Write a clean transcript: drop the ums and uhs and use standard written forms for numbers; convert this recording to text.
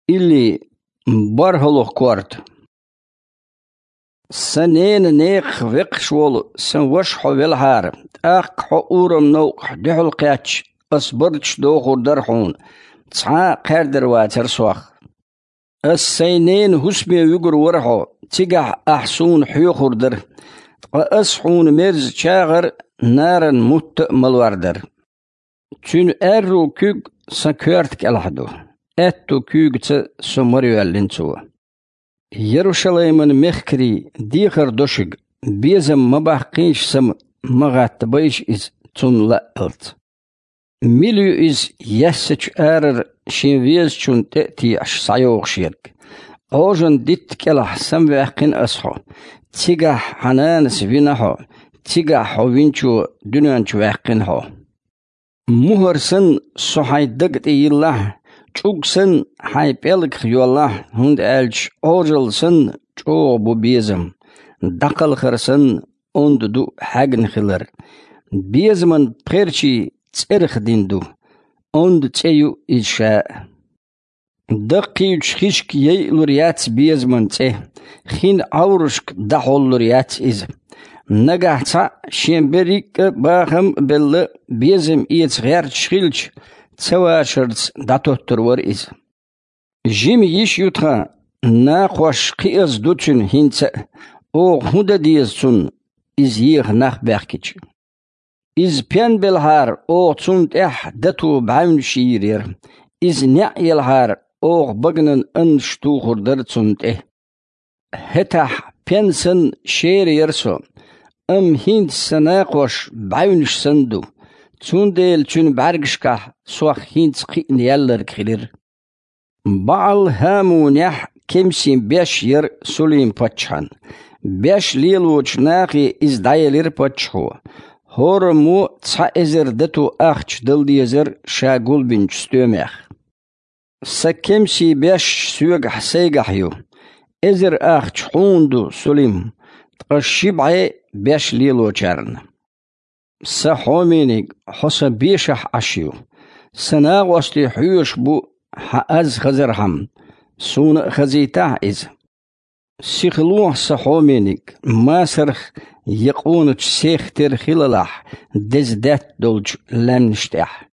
اللي برهلو كورت سنين نيق وقشول سنوش حويل هار اق حورم نوق دحل قياتش اصبرتش دوغو درحون تسعى قردر واتر سواخ السينين هسمي يقر ورحو تيقع احسون حيوخر در اسحون مرز شاغر نارا مت ملوردر تون ارو كوغ سنكورتك الحدو اتو كوغ سمريو اللينتو يروشلايمن مخكري ديخر دوشق بيزم مباقينش سم مغات بيش إز تون لألت ميليو إز يسج آرر شين چون تأتي عش سعيوغ شيرك أوجن ديت كلا سم واقين أسحو تيغا حنان سبينحو تيغا حوينچو دنيانچو واقينحو مهرسن صحي دقت إيالله چوغسن حي بيلك يوالله هند ألج أوجلسن چو بو بيزم دقل خرسن اوند دو حاجن خلر بيزمن بخيرشي تسرخ ديندو اوند تيو إشاء دقي وشخيشك يي لوريات بيزمن تيه خين عورشك دحول لوريات إز نجح تا شينبريك باهم بل بيزم إيت غير تشخيلش تسواشرز داتو ترور إز جيم يش يوتها ناقوش قيز دوتشن هنت او هودا ديزتون إز يغ ناخ باكيتش إز بيان بالهار او تسونت داتو بعون شيرير إز نعي الهار او بغنن انشتو خردر تسونت هتاح بيانسن شيريرسو هند سناقوش بعونش سندو تسونديل تون بارغشكا سوخ هند قين يالر كخيلر بعل هامو نح كمسين بيش ير سولين باتشان بيش ليلوچ ناقي إز دايلر باتشو هورمو تسا إزر دتو أخش دل ديزر شاقول بنج ستوميخ سكمسي بيش سوق حسيقحيو إزر أخش حوندو سوليم تقشيبعي بيش ليلوچارن سحومينيك حسا بيشح عشيو سناغوستي حيوش بو حاز خزرهم سون خزيتاه إز سيخلوح سحومينيك ما سرخ يقونج سيخ ترخيللاح دزدات دولج لنشتاح